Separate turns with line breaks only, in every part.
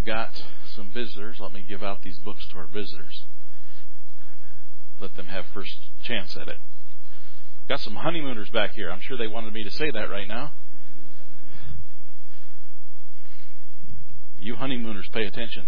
we've got some visitors. Let me give out these books to our visitors. Let them have first chance at it. Got some honeymooners back here. I'm sure they wanted me to say that right now. You honeymooners, pay attention.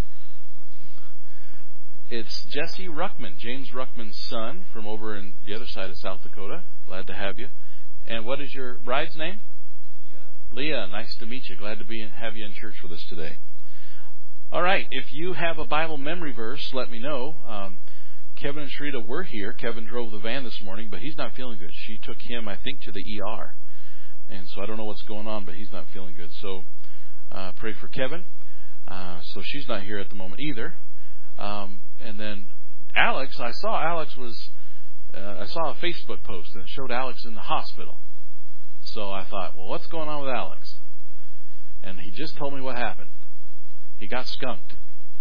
It's Jesse Ruckman, James Ruckman's son from over in the other side of South Dakota. Glad to have you. And what is your bride's name? Leah. Nice to meet you. Glad to have you in church with us today. All right. If you have a Bible memory verse, let me know. Kevin and Sharita were here. Kevin drove the van this morning, but he's not feeling good. She took him, I think, to the ER. And so I don't know what's going on, but he's not feeling good. So pray for Kevin. So she's not here at the moment either. And then Alex, I saw a Facebook post and it showed Alex in the hospital. So I thought, well, what's going on with Alex? And he just told me what happened. He got skunked.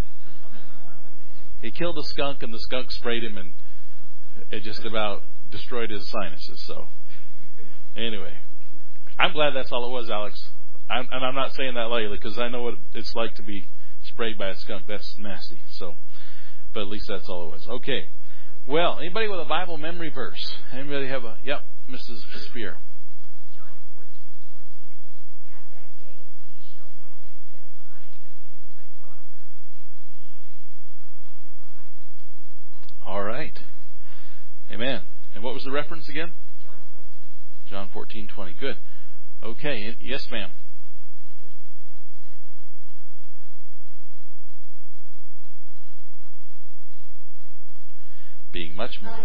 He killed a skunk and the skunk sprayed him and it just about destroyed his sinuses. So anyway, I'm glad that's all it was, Alex. And I'm not saying that lightly because I know what it's like to be sprayed by a skunk. That's nasty. So, but at least that's all it was. Okay. Well, anybody with a Bible memory verse? Anybody have a? Yep, Mrs. Spear. All right. Amen. And what was the reference again? John 14:20. Good. Okay. Yes, ma'am. Being much more.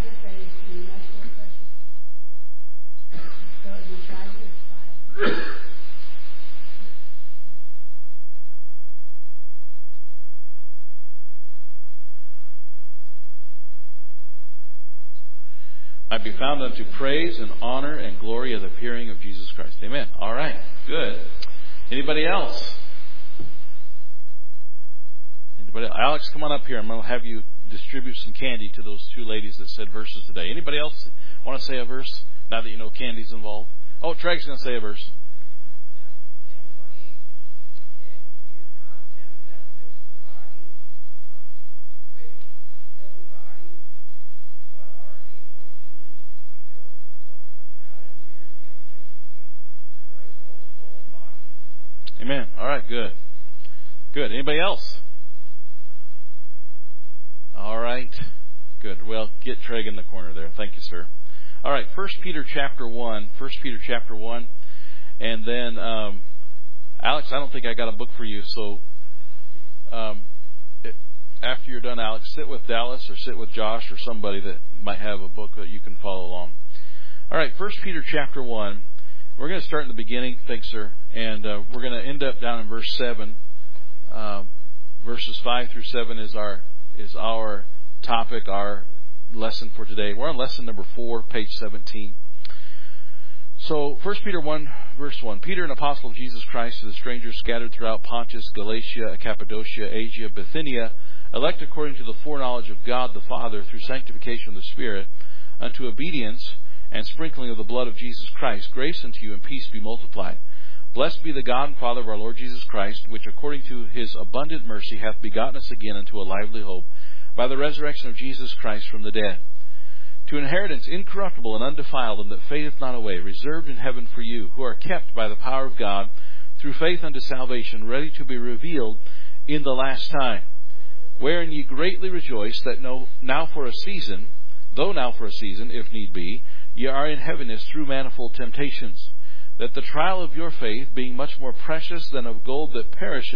Might be found unto praise and honor and glory of the appearing of Jesus Christ. Amen. All right. Good. Anybody else? Alex, come on up here. I'm going to have you distribute some candy to those two ladies that said verses today. Anybody else want to say a verse now that you know candy's involved? Oh, Treg's going to say a verse. Amen. All right, good. Good. Anybody else? All right. Good. Well, get Treg in the corner there. Thank you, sir. All right, 1 Peter chapter 1. 1 Peter chapter 1. And then, Alex, I don't think I got a book for you, so after you're done, Alex, sit with Dallas or sit with Josh or somebody that might have a book that you can follow along. All right, 1 Peter chapter 1. We're going to start in the beginning. Thanks, sir. And we're going to end up down in verse 7. Verses 5 through 7 is our topic, our lesson for today. We're on lesson number 4, page 17. So 1 Peter 1, verse 1. Peter, an apostle of Jesus Christ, to the strangers scattered throughout Pontus, Galatia, Cappadocia, Asia, Bithynia, elect according to the foreknowledge of God the Father through sanctification of the Spirit, unto obedience and sprinkling of the blood of Jesus Christ, grace unto you and peace be multiplied. Blessed be the God and Father of our Lord Jesus Christ, which according to his abundant mercy hath begotten us again unto a lively hope, by the resurrection of Jesus Christ from the dead, to an inheritance incorruptible and undefiled, and that fadeth not away, reserved in heaven for you, who are kept by the power of God, through faith unto salvation, ready to be revealed in the last time, wherein ye greatly rejoice, that now for a season, if need be, ye are in heaviness through manifold temptations, that the trial of your faith, being much more precious than of gold that perish,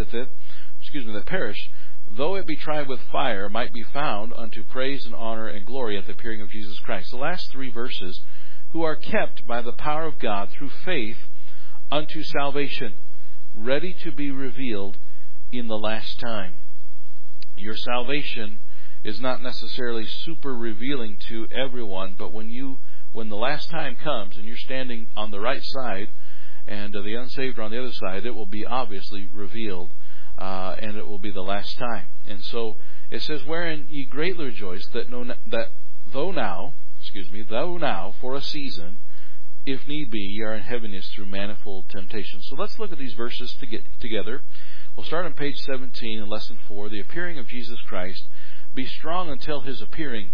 though it be tried with fire, might be found unto praise and honor and glory at the appearing of Jesus Christ. The last 3 verses, who are kept by the power of God through faith unto salvation, ready to be revealed in the last time. Your salvation is not necessarily super revealing to everyone, but when the last time comes and you're standing on the right side and the unsaved are on the other side, it will be obviously revealed, and it will be the last time. And so it says, wherein ye greatly rejoice, though now for a season, if need be, ye are in heaviness through manifold temptations. So let's look at these verses together. We'll start on page 17 in lesson 4, the appearing of Jesus Christ. Be strong until his appearing.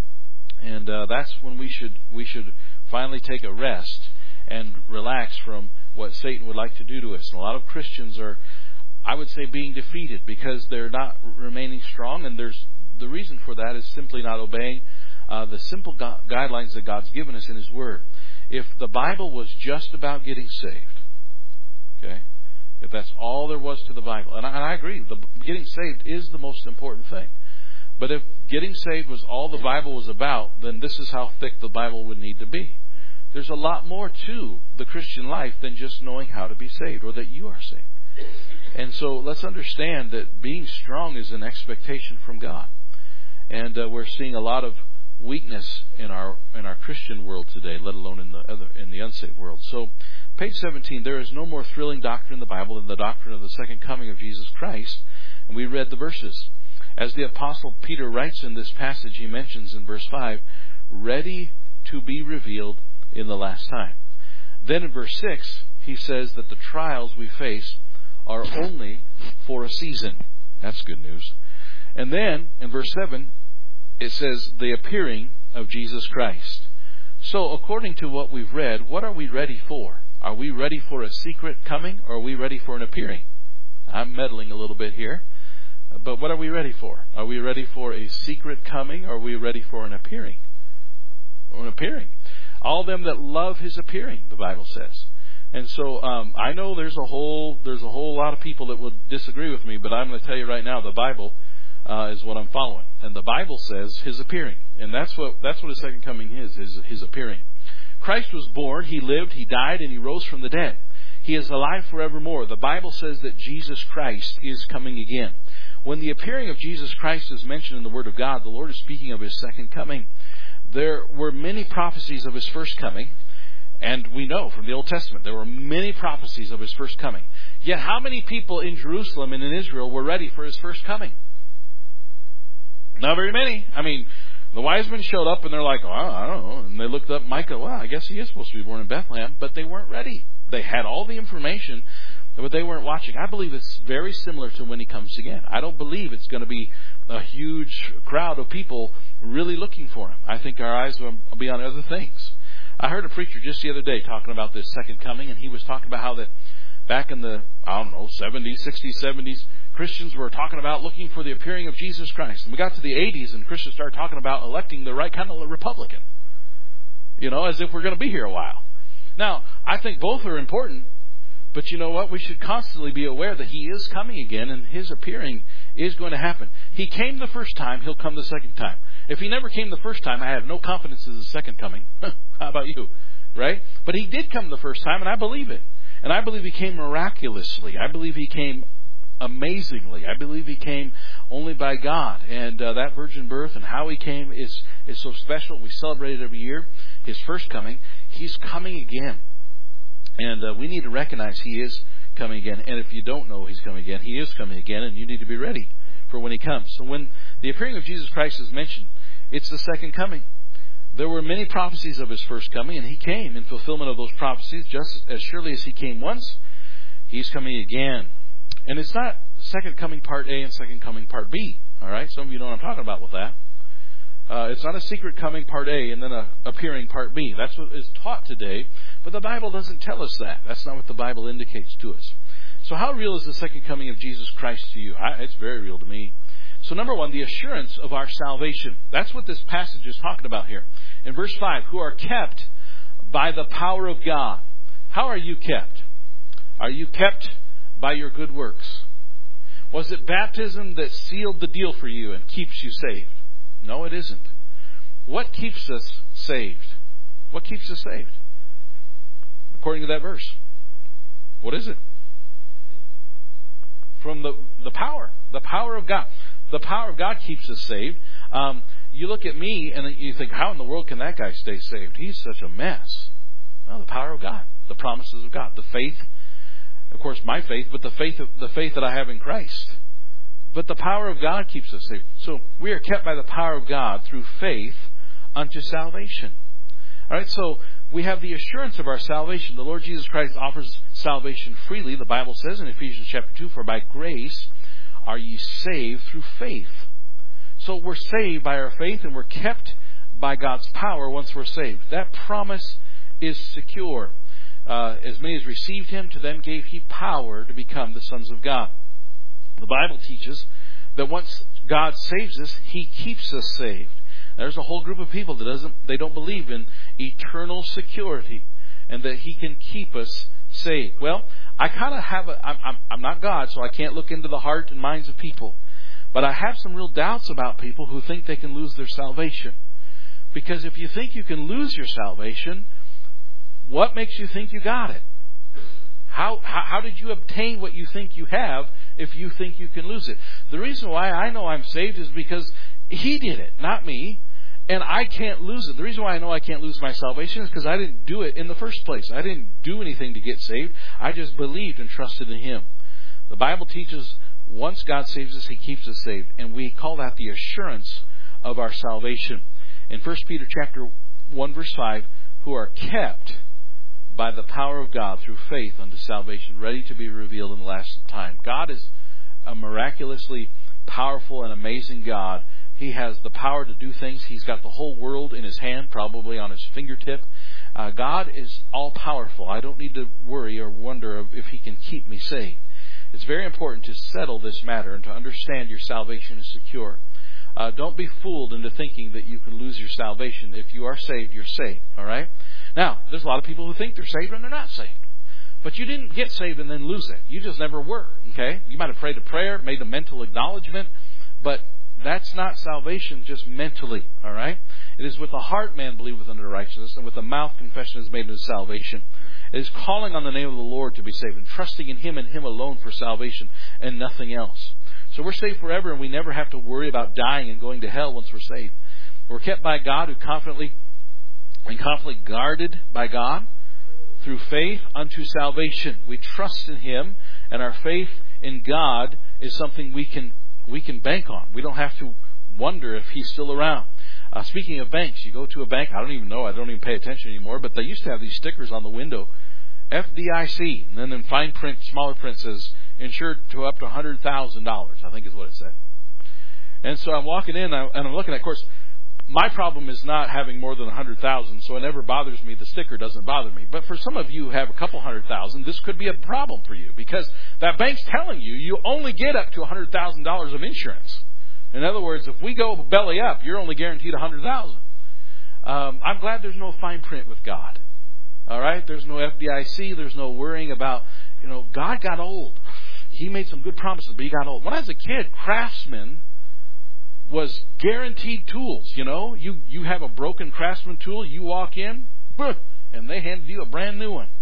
And that's when we should finally take a rest and relax from what Satan would like to do to us. And a lot of Christians are, I would say, being defeated because they're not remaining strong. And the reason for that is simply not obeying the simple guidelines that God's given us in his Word. If the Bible was just about getting saved, okay, if that's all there was to the Bible, and I agree, getting saved is the most important thing. But if getting saved was all the Bible was about, then this is how thick the Bible would need to be. There's a lot more to the Christian life than just knowing how to be saved or that you are saved. And so let's understand that being strong is an expectation from God. And we're seeing a lot of weakness in our Christian world today, let alone in the unsaved world. So, page 17, there is no more thrilling doctrine in the Bible than the doctrine of the second coming of Jesus Christ. And we read the verses. As the Apostle Peter writes in this passage, he mentions in verse 5, ready to be revealed in the last time. Then in verse 6, he says that the trials we face are only for a season. That's good news. And then in verse 7, it says the appearing of Jesus Christ. So according to what we've read, what are we ready for? Are we ready for a secret coming, or are we ready for an appearing? I'm meddling a little bit here. But what are we ready for? Are we ready for a secret coming, or are we ready for an appearing? Or an appearing. All them that love his appearing, the Bible says. And so I know there's a whole lot of people that would disagree with me, but I'm going to tell you right now, the Bible is what I'm following. And the Bible says his appearing. And that's what his second coming is his appearing. Christ was born, he lived, he died, and he rose from the dead. He is alive forevermore. The Bible says that Jesus Christ is coming again. When the appearing of Jesus Christ is mentioned in the Word of God, the Lord is speaking of his second coming. There were many prophecies of his first coming, and we know from the Old Testament there were many prophecies of his first coming. Yet how many people in Jerusalem and in Israel were ready for his first coming? Not very many. I mean, the wise men showed up and they're like, oh, I don't know. And they looked up Micah, well, I guess he is supposed to be born in Bethlehem, but they weren't ready. They had all the information, but they weren't watching. I believe it's very similar to when he comes again. I don't believe it's going to be a huge crowd of people really looking for him. I think our eyes will be on other things. I heard a preacher just the other day talking about this second coming, and he was talking about how that back in the, 70s, 60s, 70s, Christians were talking about looking for the appearing of Jesus Christ. And we got to the 80s, and Christians started talking about electing the right kind of Republican. As if we're going to be here a while. Now, I think both are important, but you know what? We should constantly be aware that he is coming again, and his appearing is going to happen. He came the first time, he'll come the second time. If he never came the first time, I have no confidence in the second coming. How about you? Right? But he did come the first time, and I believe it. And I believe he came miraculously. I believe he came amazingly. I believe he came only by God. And that virgin birth and how he came is so special. We celebrate it every year. His first coming. He's coming again. And we need to recognize he is coming again. And if you don't know he's coming again, he is coming again, and you need to be ready for when he comes. So when the appearing of Jesus Christ is mentioned, it's the second coming. There were many prophecies of his first coming, and he came in fulfillment of those prophecies. Just as surely as he came once, he's coming again. And it's not second coming part A and second coming part B. All right? Some of you know what I'm talking about with that. It's not a secret coming part A and then a appearing part B. That's what is taught today. But the Bible doesn't tell us that. That's not what the Bible indicates to us. So how real is the second coming of Jesus Christ to you? It's very real to me. So number one, the assurance of our salvation. That's what this passage is talking about here. In verse 5, who are kept by the power of God. How are you kept? Are you kept by your good works? Was it baptism that sealed the deal for you and keeps you saved? No, it isn't. What keeps us saved? What keeps us saved? According to that verse. What is it? From the power. The power of God. The power of God keeps us saved. You look at me and you think, how in the world can that guy stay saved? He's such a mess. No, the power of God. The promises of God. The faith. Of course, my faith, but the faith that I have in Christ. But the power of God keeps us saved. So we are kept by the power of God through faith unto salvation. All right, so we have the assurance of our salvation. The Lord Jesus Christ offers salvation freely. The Bible says in Ephesians chapter 2, for by grace are ye saved through faith. So we're saved by our faith, and we're kept by God's power once we're saved. That promise is secure. As many as received him, to them gave he power to become the sons of God. The Bible teaches that once God saves us, he keeps us saved. There's a whole group of people that don't believe in eternal security and that he can keep us saved. Well, I kind of have I'm not God, so I can't look into the heart and minds of people. But I have some real doubts about people who think they can lose their salvation. Because if you think you can lose your salvation, what makes you think you got it? How did you obtain what you think you have if you think you can lose it? The reason why I know I'm saved is because he did it, not me. And I can't lose it. The reason why I know I can't lose my salvation is because I didn't do it in the first place. I didn't do anything to get saved. I just believed and trusted in him. The Bible teaches once God saves us, he keeps us saved. And we call that the assurance of our salvation. In 1 Peter chapter 1 verse 5, who are kept by the power of God through faith unto salvation, ready to be revealed in the last time. God is a miraculously powerful and amazing God. He has the power to do things. He's got the whole world in his hand, probably on his fingertip. God is all-powerful. I don't need to worry or wonder if he can keep me saved. It's very important to settle this matter and to understand your salvation is secure. Don't be fooled into thinking that you can lose your salvation. If you are saved, you're saved. All right? Now, there's a lot of people who think they're saved and they're not saved. But you didn't get saved and then lose it. You just never were. Okay? You might have prayed a prayer, made a mental acknowledgement, but that's not salvation just mentally, all right? It is with the heart man believeth unto righteousness, and with the mouth confession is made unto salvation. It is calling on the name of the Lord to be saved, and trusting in him and him alone for salvation, and nothing else. So we're saved forever, and we never have to worry about dying and going to hell once we're saved. We're kept by God, who confidently guarded by God through faith unto salvation. We trust in him, and our faith in God is something we can bank on. We don't have to wonder if he's still around. Speaking of banks, you go to a bank, I don't even pay attention anymore, but they used to have these stickers on the window, FDIC, and then in fine print, smaller print says, insured to up to $100,000, I think is what it said. And so I'm walking in, and I'm looking at, of course, my problem is not having more than 100,000, so it never bothers me. The sticker doesn't bother me. But for some of you who have a couple 100,000, this could be a problem for you because that bank's telling you only get up to $100,000 of insurance. In other words, if we go belly up, you're only guaranteed 100,000. I'm glad there's no fine print with God. All right, there's no FDIC. There's no worrying about. God got old. He made some good promises, but he got old. When I was a kid, Craftsman was guaranteed tools. You have a broken Craftsman tool, you walk in, and they handed you a brand new one.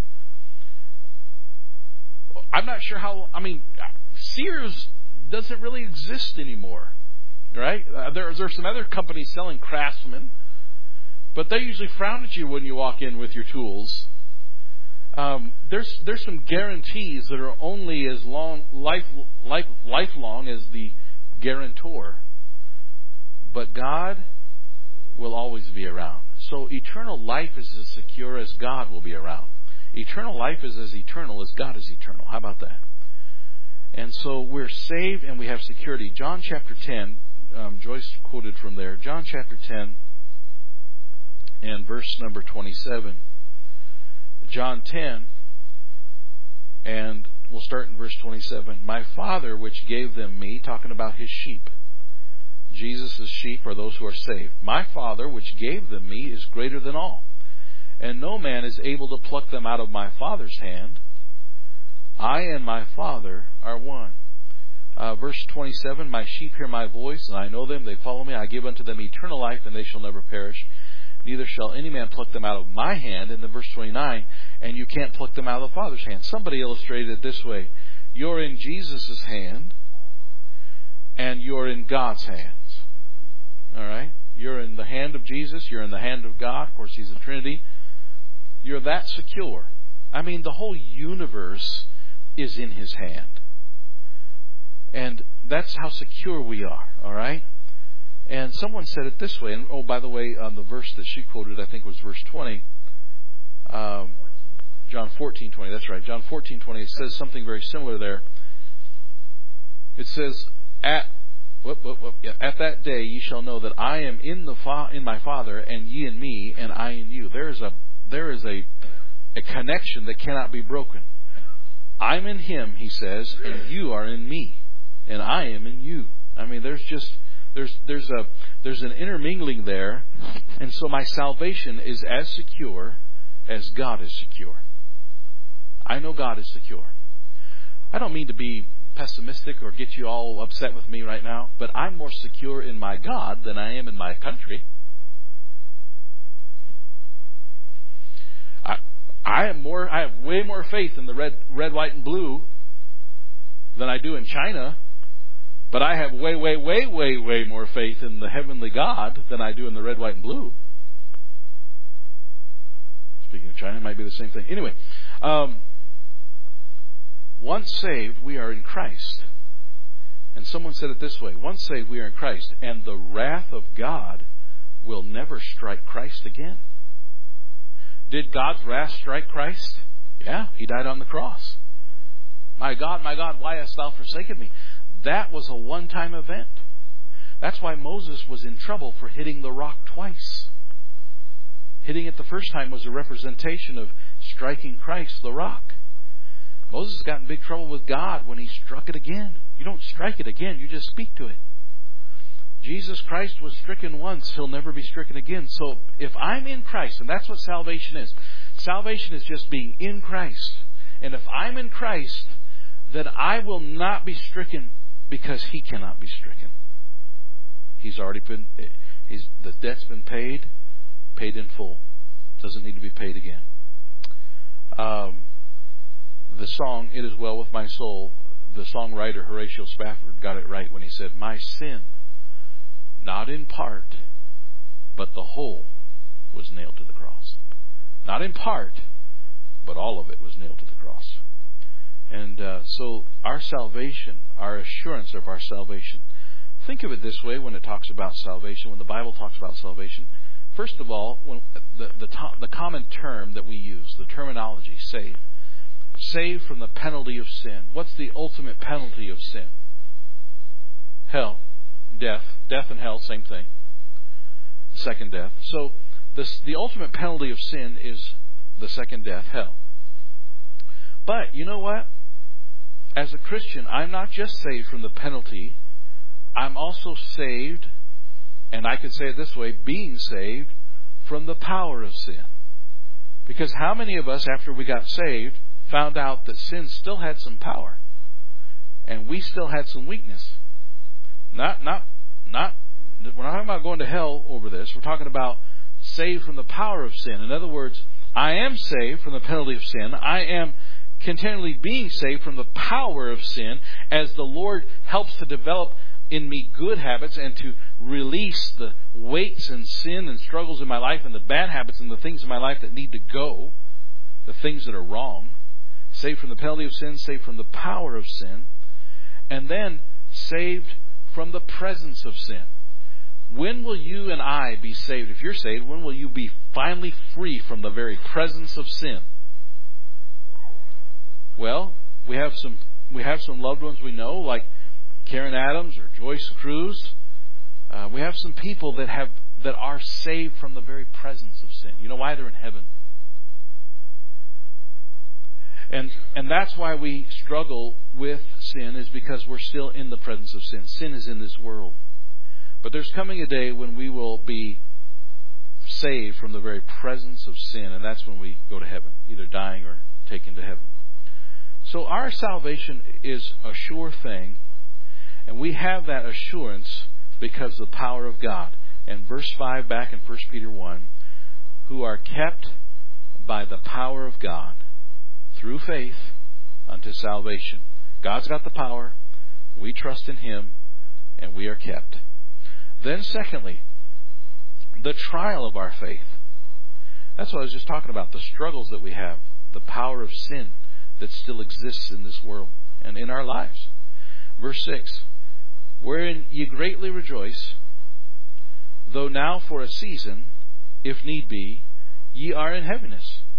I'm not sure Sears doesn't really exist anymore, right? There's some other companies selling Craftsman, but they usually frown at you when you walk in with your tools. There's some guarantees that are only as lifelong as the guarantor. But God will always be around. So eternal life is as secure as God will be around. Eternal life is as eternal as God is eternal. How about that? And so we're saved and we have security. John chapter 10, Joyce quoted from there. John chapter 10 and verse number 27. John 10, and we'll start in verse 27. My Father which gave them me, talking about his sheep. Jesus' sheep are those who are saved. My Father, which gave them me, is greater than all, and no man is able to pluck them out of my Father's hand. I and my Father are one. Verse 27, my sheep hear my voice, and I know them, they follow me. I give unto them eternal life, and they shall never perish. Neither shall any man pluck them out of my hand. And then verse 29, and you can't pluck them out of the Father's hand. Somebody illustrated it this way. You're in Jesus' hand, and you're in God's hands. All right? You're in the hand of Jesus. You're in the hand of God. Of course, he's a Trinity. You're that secure. The whole universe is in his hand. And that's how secure we are. All right? And someone said it this way. And by the way, on the verse that she quoted, I think was verse 20. John 14:20. That's right. John 14:20. It says something very similar there. It says, At that day ye shall know that I am in my Father, and ye in me, and I in you. There is a connection that cannot be broken. I'm in Him, He says, and you are in me, and I am in you. I mean, there's an intermingling there, and so my salvation is as secure as God is secure. I know God is secure. I don't mean to be pessimistic or get you all upset with me right now, but I'm more secure in my God than I am in my country. I have way more faith in the red, white, and blue than I do in China, but I have way more faith in the heavenly God than I do in the red, white, and blue. Speaking of China, it might be the same thing. Anyway, once saved, we are in Christ. And someone said it this way: once saved, we are in Christ, and the wrath of God will never strike Christ again. Did God's wrath strike Christ? Yeah, He died on the cross. My God, why hast thou forsaken me? That was a one-time event. That's why Moses was in trouble for hitting the rock twice. Hitting it the first time was a representation of striking Christ, the rock. Moses got in big trouble with God when he struck it again. You don't strike it again, you just speak to it. Jesus Christ was stricken once, He'll never be stricken again. So if I'm in Christ, and that's what salvation is. Salvation is just being in Christ. And if I'm in Christ, then I will not be stricken because He cannot be stricken. He's already been, the debt's been paid in full. Doesn't need to be paid again. The song, It Is Well With My Soul, the songwriter Horatio Spafford got it right when he said, my sin, not in part, but the whole, was nailed to the cross. Not in part, but all of it was nailed to the cross. And so our salvation, our assurance of our salvation, think of it this way when it talks about salvation, when the Bible talks about salvation. First of all, when the common term that we use, the terminology, saved. Saved from the penalty of sin. What's the ultimate penalty of sin? Hell. Death. Death and hell, same thing. Second death. So the ultimate penalty of sin is the second death, hell. But you know what? As a Christian, I'm not just saved from the penalty. I'm also saved, and I could say it this way, being saved from the power of sin. Because how many of us, after we got saved, found out that sin still had some power, and we still had some weakness? Not. We're not talking about going to hell over this. We're talking about saved from the power of sin. In other words, I am saved from the penalty of sin. I am continually being saved from the power of sin as the Lord helps to develop in me good habits and to release the weights and sin and struggles in my life and the bad habits and the things in my life that need to go, the things that are wrong. Saved from the penalty of sin, saved from the power of sin, and then saved from the presence of sin. When will you and I be saved? If you're saved, when will you be finally free from the very presence of sin? Well, we have some loved ones we know, like Karen Adams or Joyce Cruz. We have some people that are saved from the very presence of sin. You know why? They're in heaven. And that's why we struggle with sin, is because we're still in the presence of sin. Sin is in this world. But there's coming a day when we will be saved from the very presence of sin, and that's when we go to heaven, either dying or taken to heaven. So our salvation is a sure thing, and we have that assurance because of the power of God. And verse 5 back in 1 Peter 1, who are kept by the power of God through faith unto salvation. God's got the power. We trust in Him, and we are kept. Then secondly, the trial of our faith. That's what I was just talking about, the struggles that we have, the power of sin that still exists in this world and in our lives. Verse 6, wherein ye greatly rejoice, though now for a season, if need be, ye are in heaviness.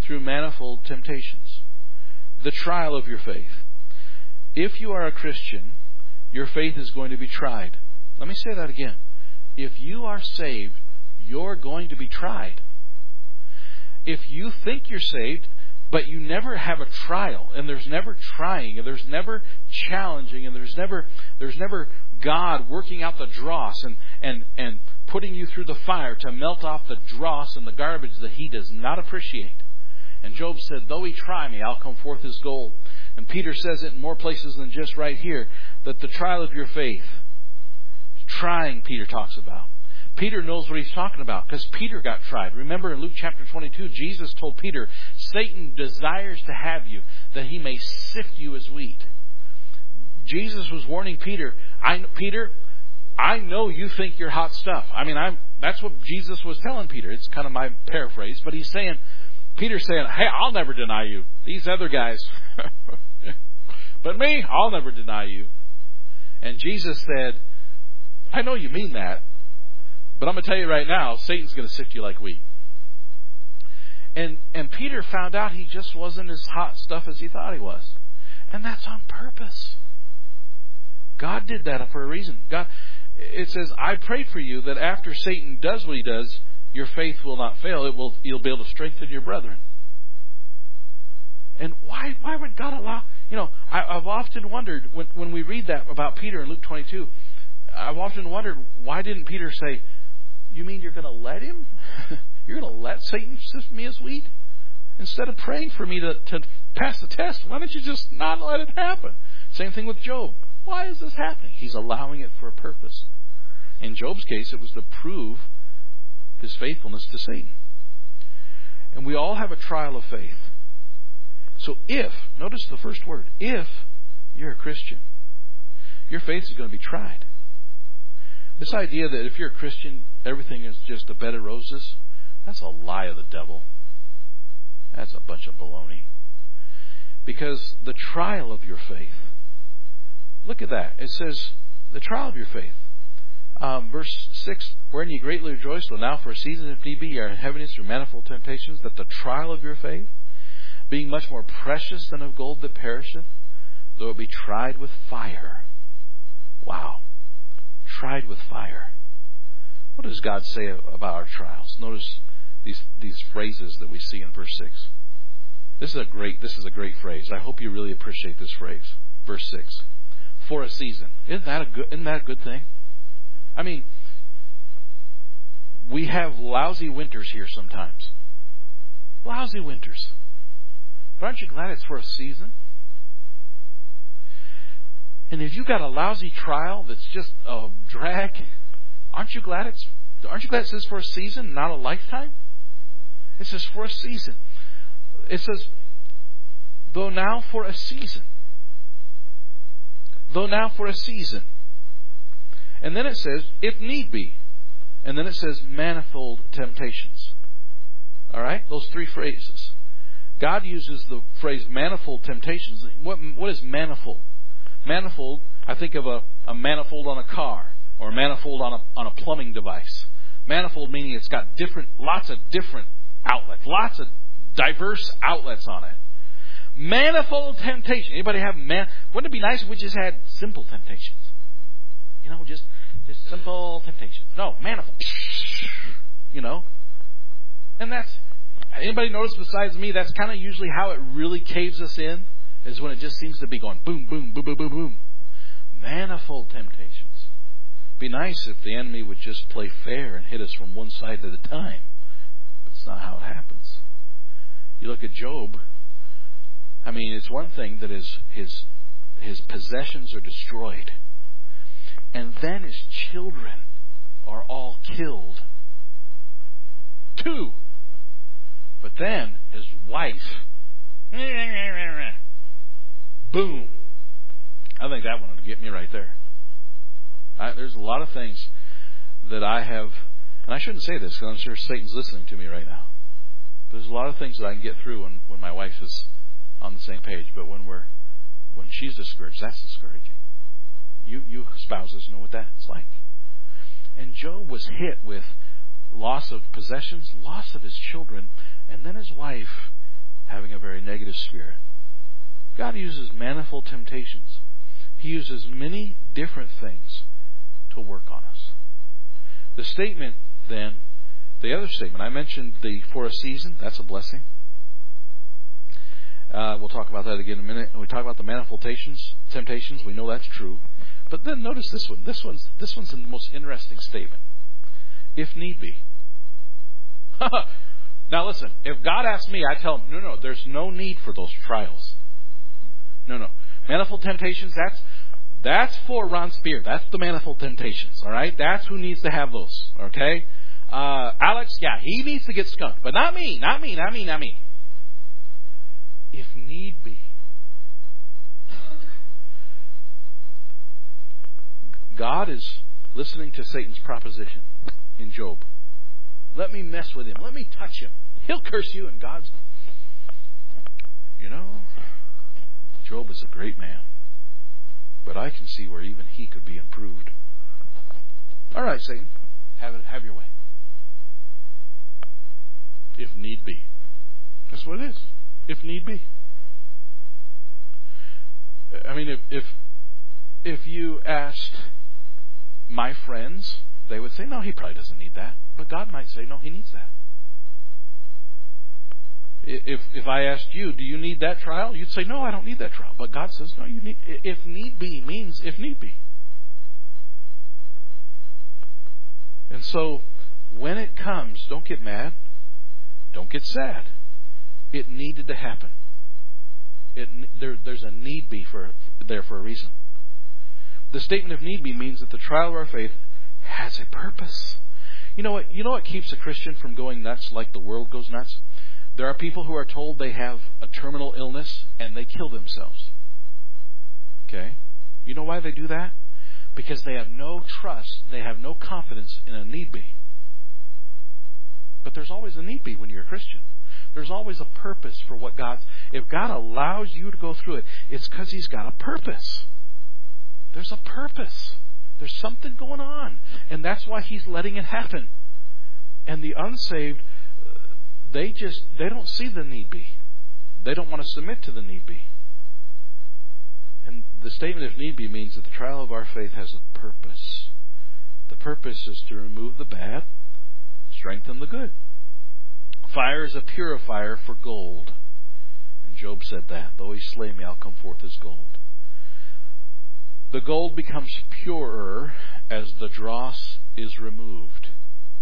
through manifold temptations. The trial of your faith. If you are a Christian, your faith is going to be tried. Let me say that again. If you are saved, you're going to be tried. If you think you're saved, but you never have a trial, and there's never trying, and there's never challenging, and there's never God working out the dross and putting you through the fire to melt off the dross and the garbage that He does not appreciate. And Job said, though He try me, I'll come forth as gold. And Peter says it in more places than just right here, that the trial of your faith, trying Peter talks about. Peter knows what he's talking about because Peter got tried. Remember in Luke chapter 22, Jesus told Peter, Satan desires to have you that he may sift you as wheat. Jesus was warning Peter, Peter, I know you think you're hot stuff. That's what Jesus was telling Peter. It's kind of my paraphrase, but Peter's saying, hey, I'll never deny you. These other guys, but me, I'll never deny you. And Jesus said, I know you mean that. But I'm going to tell you right now, Satan's going to sift you like wheat. And Peter found out he just wasn't as hot stuff as he thought he was. And that's on purpose. God did that for a reason. It says, I pray for you that after Satan does what he does, your faith will not fail. You'll be able to strengthen your brethren. And why would God allow... I've often wondered, when we read that about Peter in Luke 22, I've often wondered, why didn't Peter say, you mean you're going to let him? You're going to let Satan sift me as wheat? Instead of praying for me to pass the test, why don't you just not let it happen? Same thing with Job. Why is this happening? He's allowing it for a purpose. In Job's case, it was to prove his faithfulness to Satan. And we all have a trial of faith. So notice the first word, if you're a Christian, your faith is going to be tried. This idea that if you're a Christian, everything is just a bed of roses, that's a lie of the devil. That's a bunch of baloney. Because the trial of your faith, look at that. It says, the trial of your faith. Verse 6, wherein ye greatly rejoice, though now for a season, if need be, ye are in heaviness through manifold temptations, that the trial of your faith, being much more precious than of gold that perisheth, though it be tried with fire. Wow. Tried with fire. What does God say about our trials? Notice these phrases that we see in verse 6. This is a great phrase. I hope you really appreciate this phrase. Verse 6. For a season. Isn't that a good thing? We have lousy winters here sometimes. Lousy winters. But aren't you glad it's for a season? And if you've got a lousy trial that's just a drag, aren't you glad it says for a season, not a lifetime? It says for a season. It says, though now for a season. Though now for a season. And then it says, if need be. And then it says, manifold temptations. All right? Those three phrases. God uses the phrase manifold temptations. What is manifold? Manifold, I think of a manifold on a car, or a manifold on a plumbing device. Manifold meaning it's got lots of different outlets, lots of diverse outlets on it. Manifold temptation. Anybody have wouldn't it be nice if we just had simple temptations? Just simple temptations. No, manifold. And that's, anybody notice besides me, that's kind of usually how it really caves us in, is when it just seems to be going boom, boom, boom, boom, boom, boom. Manifold temptations. It'd be nice if the enemy would just play fair and hit us from one side at a time. But it's not how it happens. You look at Job. It's one thing that his possessions are destroyed. And then his children are all killed. 2. But then his wife, boom. I think that one would get me right there. There's a lot of things that I have, and I shouldn't say this because I'm sure Satan's listening to me right now. But there's a lot of things that I can get through when my wife is on the same page. But when she's discouraged, that's discouraging. You spouses know what that's like. And Job was hit with loss of possessions, loss of his children, and then his wife having a very negative spirit. God uses manifold temptations. He uses many different things to work on us. The statement then, the other statement, I mentioned the for a season, that's a blessing. We'll talk about that again in a minute. When we talk about the manifold temptations, we know that's true. But then notice this one. This one's the most interesting statement. If need be. Now listen, if God asks me, I tell him, no, there's no need for those trials. No. Manifold temptations, that's for Ron Spear. That's the manifold temptations, all right? That's who needs to have those, okay? Alex, yeah, he needs to get skunked, but not me. If need be. God is listening to Satan's proposition in Job. Let me mess with him. Let me touch him. He'll curse you, and God's... Job is a great man. But I can see where even he could be improved. All right, Satan. Have your way. If need be. That's what it is. If need be. I mean, if you asked my friends, they would say, no, he probably doesn't need that. But God might say, no, he needs that. If I asked you, do you need that trial? You'd say, no, I don't need that trial. But God says, no, you need. If need be means if need be. And so, when it comes, don't get mad. Don't get sad. It needed to happen. There's a need be there for a reason. The statement of need be means that the trial of our faith has a purpose. You know what keeps a Christian from going nuts like the world goes nuts? There are people who are told they have a terminal illness and they kill themselves. Okay? You know why they do that? Because they have no trust, they have no confidence in a need be. But there's always a need be when you're a Christian. There's always a purpose for what if God allows you to go through it, it's because He's got a purpose. There's a purpose. There's something going on. And that's why He's letting it happen. And the unsaved, they don't see the need be. They don't want to submit to the need be. And the statement of need be means that the trial of our faith has a purpose. The purpose is to remove the bad, strengthen the good. Fire is a purifier for gold. And Job said that. Though he slay me, I'll come forth as gold. The gold becomes purer as the dross is removed.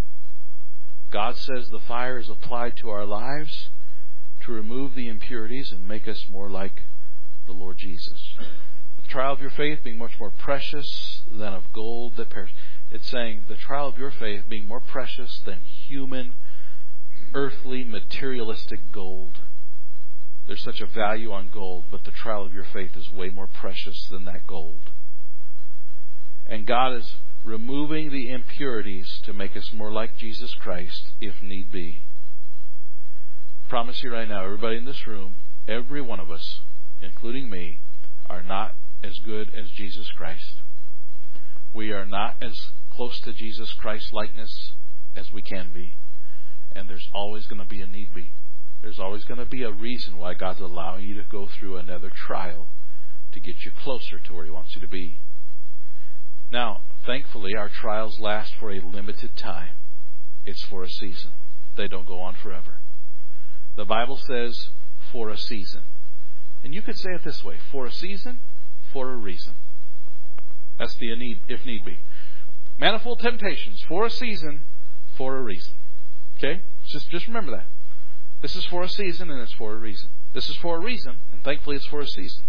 God says the fire is applied to our lives to remove the impurities and make us more like the Lord Jesus. The trial of your faith being much more precious than of gold that perishes. It's saying the trial of your faith being more precious than human, earthly, materialistic gold. There's such a value on gold, but the trial of your faith is way more precious than that gold. And God is removing the impurities to make us more like Jesus Christ, if need be. I promise you right now, everybody in this room, every one of us, including me, are not as good as Jesus Christ. We are not as close to Jesus Christ's likeness as we can be. And there's always going to be a need be. There's always going to be a reason why God's allowing you to go through another trial to get you closer to where He wants you to be. Now, thankfully, our trials last for a limited time. It's for a season. They don't go on forever. The Bible says, for a season. And you could say it this way, for a season, for a reason. That's the if need be. Manifold temptations, for a season, for a reason. Okay? Just remember that. This is for a season and it's for a reason. This is for a reason, and thankfully it's for a season.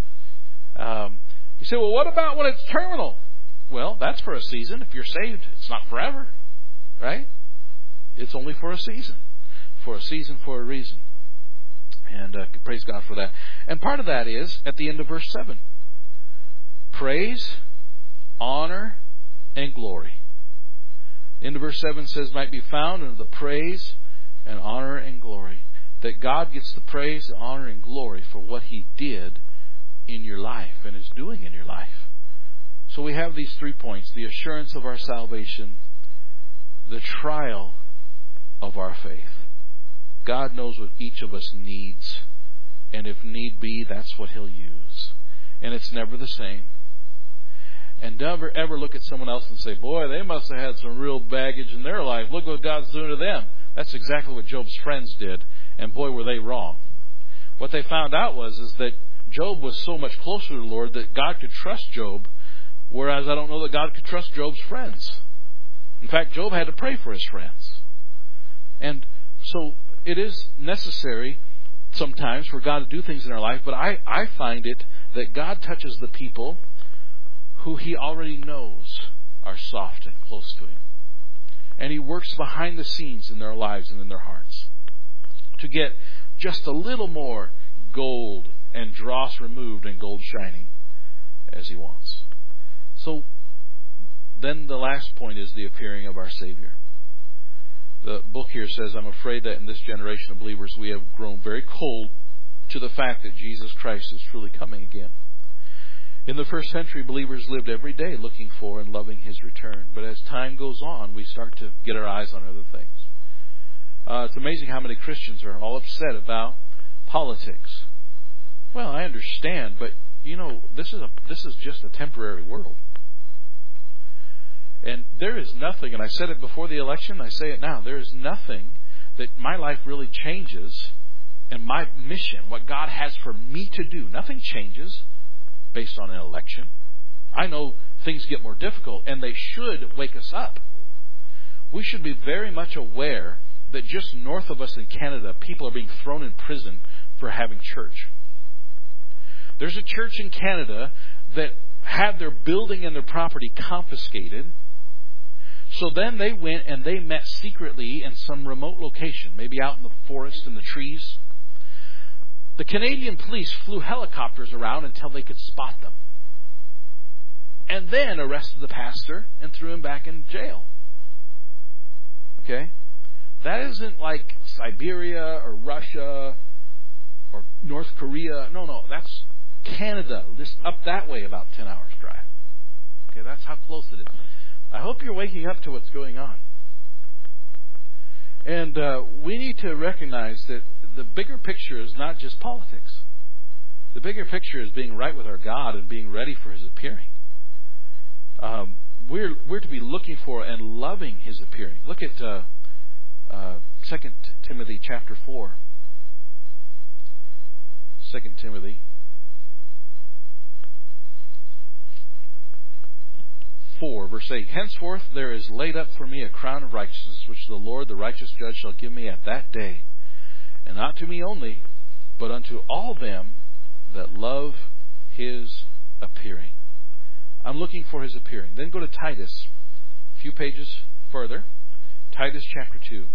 You say, well, what about when it's terminal? Well, that's for a season. If you're saved, it's not forever. Right? It's only for a season. For a season, for a reason. And praise God for that. And part of that is at the end of verse 7. Praise, honor, and glory. End of verse 7 says, might be found in the praise and honor and glory. That God gets the praise, the honor, and glory for what He did in your life and is doing in your life. So we have these 3 points. The assurance of our salvation, the trial of our faith. God knows what each of us needs. And if need be, that's what He'll use. And it's never the same. And never ever look at someone else and say, boy, they must have had some real baggage in their life. Look what God's doing to them. That's exactly what Job's friends did. And boy, were they wrong. What they found out is that Job was so much closer to the Lord that God could trust Job, whereas I don't know that God could trust Job's friends. In fact, Job had to pray for his friends. And so it is necessary sometimes for God to do things in our life, but I find it that God touches the people who He already knows are soft and close to Him. And He works behind the scenes in their lives and in their hearts to get just a little more gold and dross removed and gold shining as He wants. So then the last point is the appearing of our Savior. The book here says, I'm afraid that in this generation of believers we have grown very cold to the fact that Jesus Christ is truly coming again. In the first century, believers lived every day looking for and loving His return. But as time goes on, we start to get our eyes on other things. It's amazing how many Christians are all upset about politics. Well, I understand, but this is just a temporary world. And there is nothing, and I said it before the election, I say it now, there is nothing that my life really changes, and my mission, what God has for me to do, nothing changes based on an election. I know things get more difficult, and they should wake us up. We should be very much aware that just north of us in Canada, people are being thrown in prison for having church. There's a church in Canada that had their building and their property confiscated. So then they went and they met secretly in some remote location, maybe out in the forest in the trees. The Canadian police flew helicopters around until they could spot them. And then arrested the pastor and threw him back in jail. Okay? That isn't like Siberia or Russia or North Korea. No, that's Canada, just up that way about 10 hours drive. Okay, that's how close it is. I hope you're waking up to what's going on. And we need to recognize that the bigger picture is not just politics. The bigger picture is being right with our God and being ready for His appearing. We're to be looking for and loving His appearing. Look at 2 Timothy chapter 4. 2 Timothy 4, verse 8. Henceforth there is laid up for me a crown of righteousness, which the Lord, the righteous judge, shall give me at that day. And not to me only, but unto all them that love His appearing. I'm looking for His appearing. Then go to Titus, a few pages further. Titus chapter 2.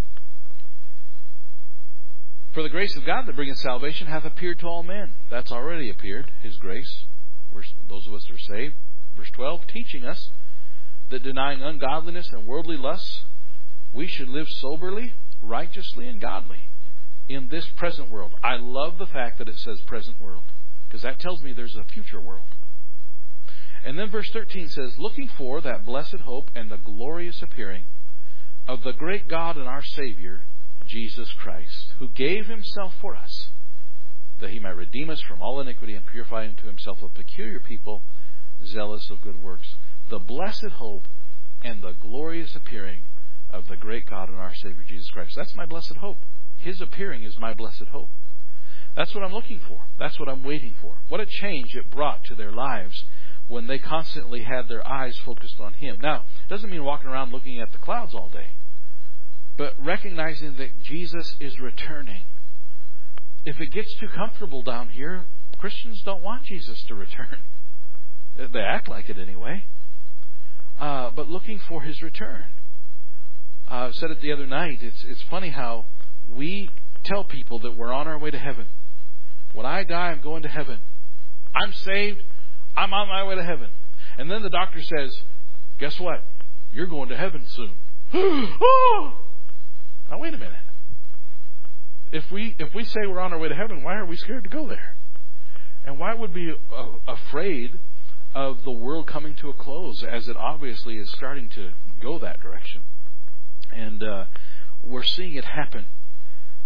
For the grace of God that bringeth salvation hath appeared to all men. That's already appeared, His grace. Those of us that are saved. Verse 12, teaching us that denying ungodliness and worldly lusts, we should live soberly, righteously, and godly in this present world. I love the fact that it says present world, because that tells me there's a future world. And then verse 13 says, looking for that blessed hope and the glorious appearing of the great God and our Savior, Jesus Christ, who gave Himself for us, that He might redeem us from all iniquity and purify unto Himself a peculiar people, zealous of good works. The blessed hope and the glorious appearing of the great God and our Savior Jesus Christ. That's my blessed hope. His appearing is my blessed hope. That's what I'm looking for. That's what I'm waiting for. What a change it brought to their lives when they constantly had their eyes focused on Him. Now, it doesn't mean walking around looking at the clouds all day, but recognizing that Jesus is returning. If it gets too comfortable down here, Christians don't want Jesus to return. They act like it anyway. But looking for His return. I said it the other night. It's funny how we tell people that we're on our way to heaven. When I die, I'm going to heaven. I'm saved. I'm on my way to heaven. And then the doctor says, guess what? You're going to heaven soon. Oh! Now wait a minute. If we say we're on our way to heaven, why are we scared to go there? And why would we be afraid of the world coming to a close, as it obviously is starting to go that direction? And we're seeing it happen.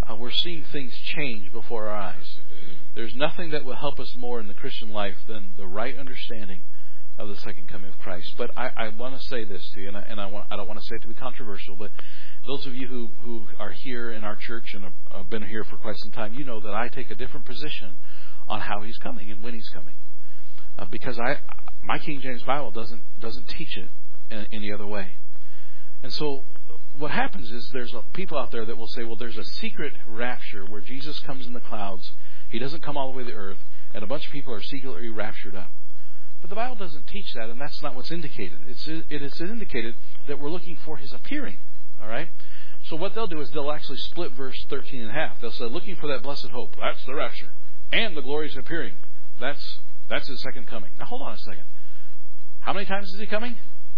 we're seeing things change before our eyes. There's nothing that will help us more in the Christian life than the right understanding of the second coming of Christ. But I want to say this to you, and I don't want to say it to be controversial, but those of you who are here in our church and have been here for quite some time, you know that I take a different position on how He's coming and when He's coming, because my King James Bible doesn't teach it in any other way. And so what happens is there's people out there that will say, well, there's a secret rapture where Jesus comes in the clouds. He doesn't come all the way to the earth, and a bunch of people are secretly raptured up. But the Bible doesn't teach that, and that's not what's indicated. It is indicated that we're looking for His appearing. All right? So what they'll do is they'll actually split verse 13 in half. They'll say, looking for that blessed hope. That's the rapture. And the glorious appearing. That's His second coming. Now hold on a second. How many times is He coming?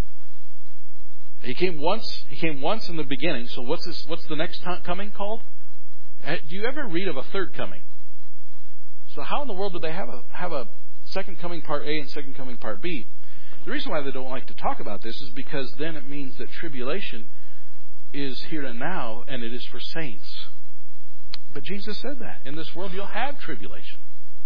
He came once. He came once in the beginning. So what's the next coming called? Do you ever read of a third coming? So how in the world do they have a second coming part A and second coming part B? The reason why they don't like to talk about this is because then it means that tribulation is here and now, and it is for saints. But Jesus said that. In this world you'll have tribulation.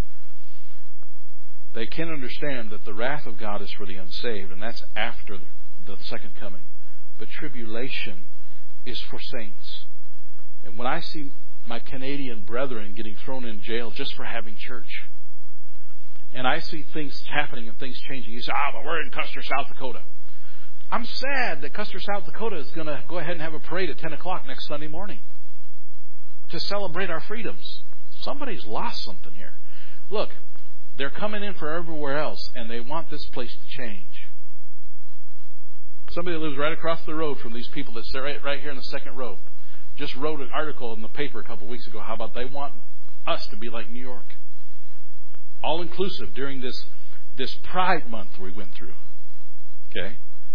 They can understand that the wrath of God is for the unsaved, and that's after the second coming. But tribulation is for saints. And when I see my Canadian brethren getting thrown in jail just for having church, and I see things happening and things changing, you say, but we're in Custer, South Dakota. I'm sad that Custer, South Dakota is going to go ahead and have a parade at 10 o'clock next Sunday morning to celebrate our freedoms. Somebody's lost something here. Look, they're coming in from everywhere else, and they want this place to change. Somebody lives right across the road from these people that sit right here in the second row just wrote an article in the paper a couple of weeks ago. How about they want us to be like New York? All inclusive during this Pride Month we went through. Okay?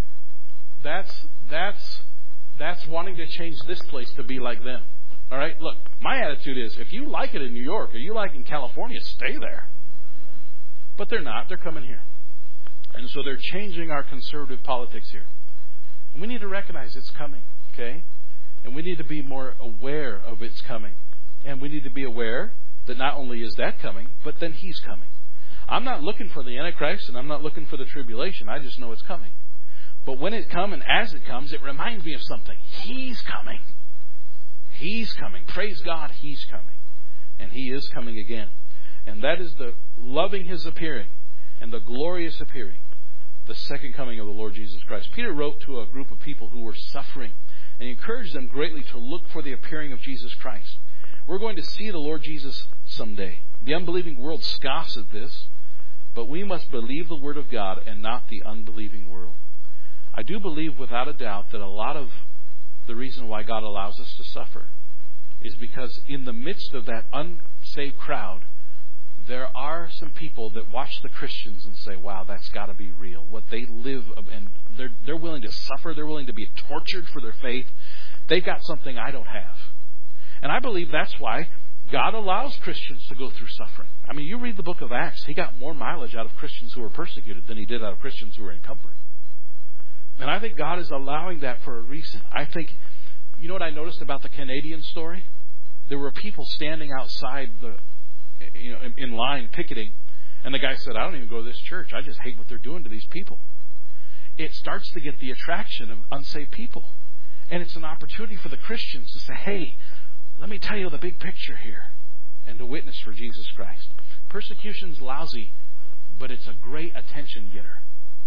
That's wanting to change this place to be like them. All right? Look, my attitude is if you like it in New York or you like it in California, stay there. But they're not. They're coming here. And so they're changing our conservative politics here. And we need to recognize it's coming. Okay? And we need to be more aware of its coming. And we need to be aware that not only is that coming, but then He's coming. I'm not looking for the Antichrist, and I'm not looking for the tribulation. I just know it's coming. But when it comes and as it comes, it reminds me of something. He's coming. He's coming. Praise God, He's coming. And He is coming again. And that is the loving His appearing and the glorious appearing, the second coming of the Lord Jesus Christ. Peter wrote to a group of people who were suffering and encouraged them greatly to look for the appearing of Jesus Christ. We're going to see the Lord Jesus someday. The unbelieving world scoffs at this, but we must believe the Word of God and not the unbelieving world. I do believe without a doubt that a lot of the reason why God allows us to suffer is because in the midst of that unsaved crowd, there are some people that watch the Christians and say, wow, that's got to be real. What they live, and they're willing to suffer. They're willing to be tortured for their faith. They've got something I don't have. And I believe that's why God allows Christians to go through suffering. I mean, you read the book of Acts. He got more mileage out of Christians who were persecuted than He did out of Christians who were in comfort. And I think God is allowing that for a reason. I think, you know what I noticed about the Canadian story? There were people standing outside in line picketing, and the guy said, I don't even go to this church. I just hate what they're doing to these people. It starts to get the attraction of unsaved people. And it's an opportunity for the Christians to say, hey, let me tell you the big picture here, and to witness for Jesus Christ. Persecution's lousy, but it's a great attention getter.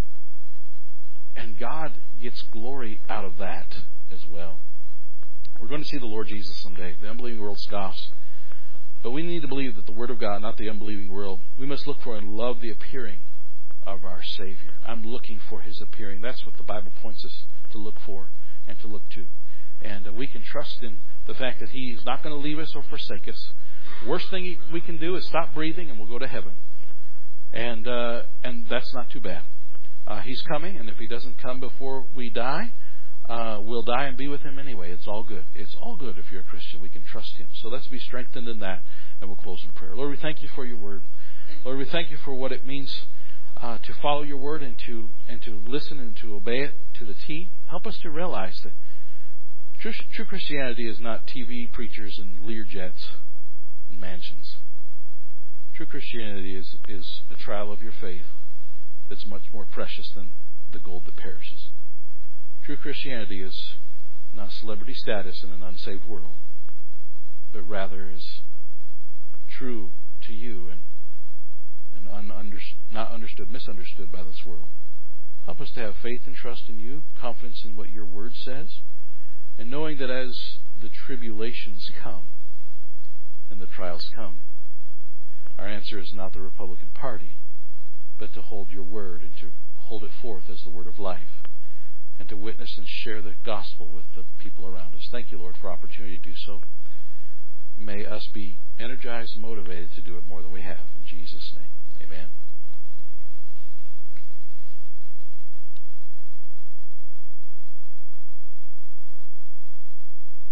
And God gets glory out of that as well. We're going to see the Lord Jesus someday. The unbelieving world scoffs. But we need to believe that the Word of God, not the unbelieving world. We must look for and love the appearing of our Savior. I'm looking for His appearing. That's what the Bible points us to look for and to look to. And we can trust in the fact that He's not going to leave us or forsake us. Worst thing we can do is stop breathing and we'll go to heaven. And that's not too bad. He's coming, and if He doesn't come before we die, we'll die and be with Him anyway. It's all good. It's all good if you're a Christian. We can trust Him. So let's be strengthened in that, and we'll close in prayer. Lord, we thank You for Your Word. Lord, we thank You for what it means to follow Your Word and to listen and to obey it to the T. Help us to realize that True Christianity is not TV preachers and Learjets and mansions. True Christianity is a trial of your faith that's much more precious than the gold that perishes. True Christianity is not celebrity status in an unsaved world, but rather is true to you and not understood, misunderstood by this world. Help us to have faith and trust in you, confidence in what your word says, and knowing that as the tribulations come and the trials come, our answer is not the Republican Party, but to hold your word and to hold it forth as the word of life, and to witness and share the gospel with the people around us. Thank you, Lord, for opportunity to do so. May us be energized and motivated to do it more than we have. In Jesus' name, amen.